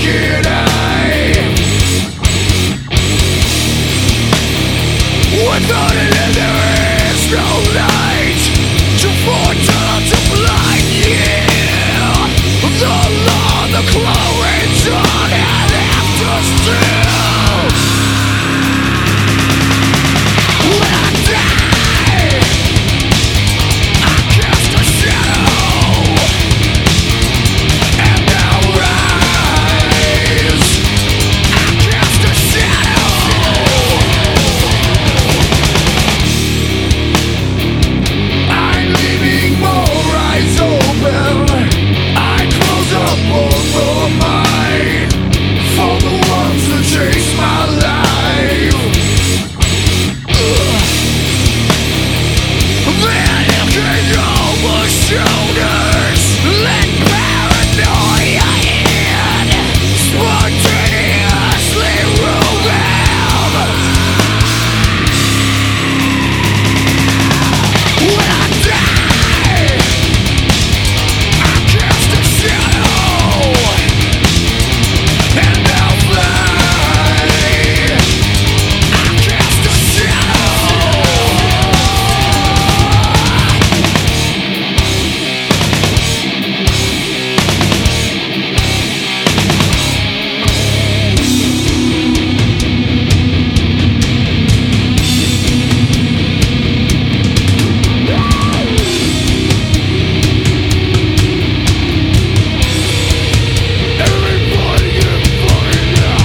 Without it, there is no light to foretell, to blind you. The law, the glory's on and after still. When I die, I cast a shadow, and I'll rise. I cast a shadow. I'm leaving more eyes open. I close up both of mine for the ones who chase my life. Then looking over shoulders, let paranoia in, spontaneously rule them. When I die, I cast a shadow, and I'll fly. I cast a shadow. Everybody get fucking out.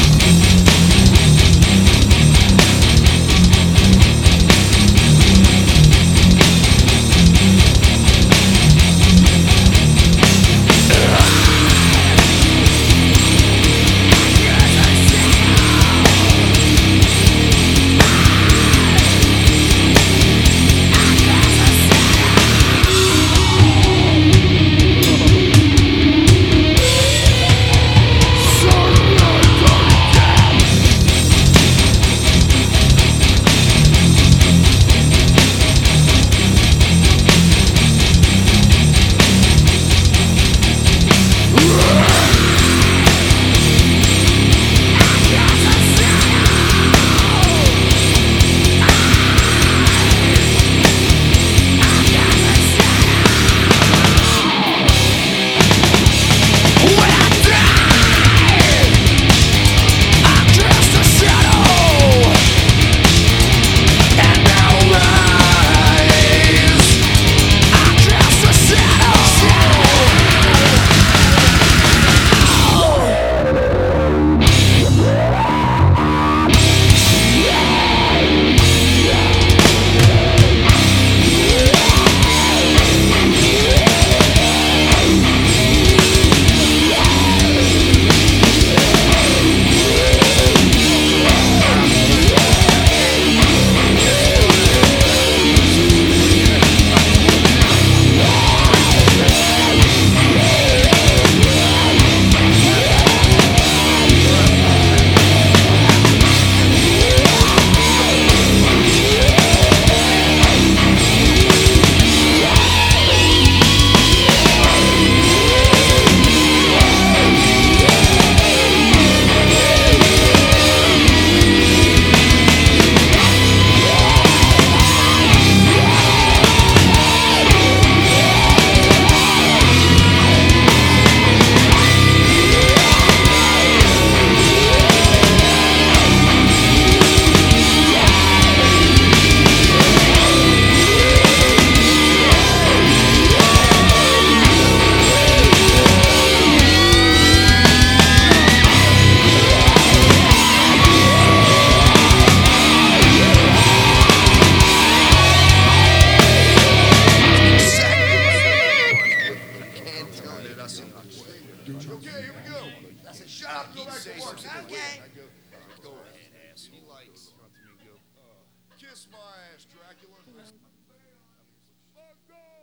When I die, I cast a shadow, and I'll rise. I cast a shadow. Okay, here we go. That's a shut up, go back to work. Okay. Go ahead, ass. He likes. Kiss my ass, Dracula. Fuck off.